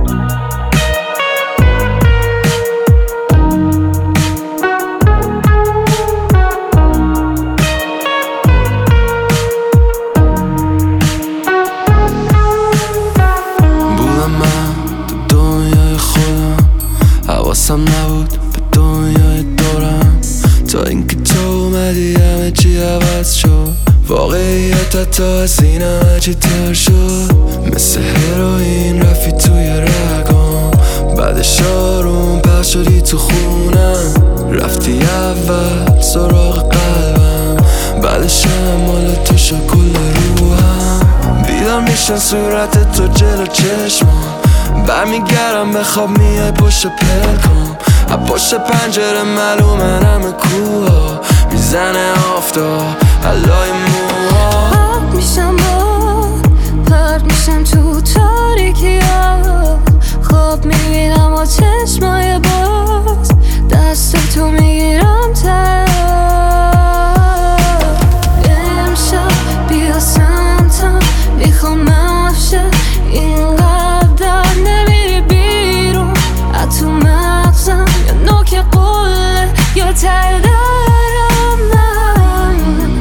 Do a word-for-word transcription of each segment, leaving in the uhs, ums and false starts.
حواسم نبود به دنیای دورم تا اینکه تو اومدی همه چی عوض شد. واقعیت تا از این همه چی تر شد. مثل هروئین رفی توی رگام، بعدش آروم پخش شدی تو خونم. رفتی اول سراغ قلبم، بعدش هم مال تو شد کل روحم. بیدار میشن صورت تو جلو چشمام، برمیگردم به خواب میای پشت پلکام. از پشت پنجره معلومه همه کوها، میزنه آفتاب علای موها. پاک میشم باد، پرد میشم تو تاریکی ها. خواب میبینم و چشمای باز، دست تو میگیرم تا امشب بیا سمتم. میخوام افشه اینقدر نمیری بیرون، از تو مغزم یا نوک قله یا ته درم من.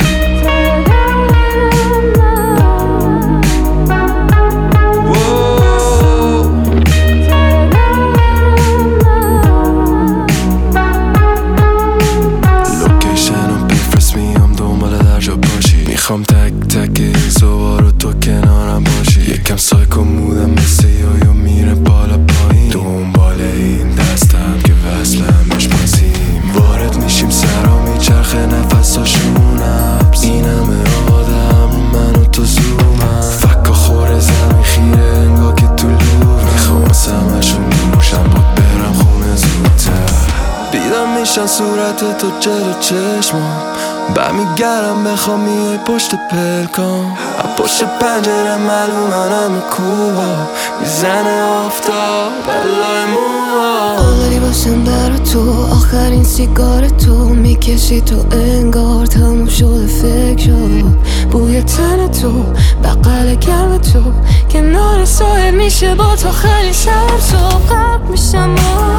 لوکیشن رو بفرست میام دنبال در جا باشی. میخوام تک تک این صبح رو تو کنارم باشی. یکم سایکو مودم مثل یویو میره بالا پایین، دنبال این دستم که وصلم بشمازیم. وارد میشیم سرا میچرخه نفساشون نبز، این همه آدم رو من و تو زومم. فکا خوره زمین خیره انگا که تو لوب، میخوام سمشون میموشم بود برم خونه زودتر. بیدار میشن صورت تو جلو چشمام، برمیگردم بخوام میای پشت پلکام. از پشت پنجره معلومه همه کوها، میزنه آفتاب علای موها. آلری باشم برا تو، آخرین سیگار تو میکشی تو انگار تموم شده فکر شد. بوی تن تو، بغل گرم تو، کنار ساحل میشه با تو خیلی شب. صبح قبل میشم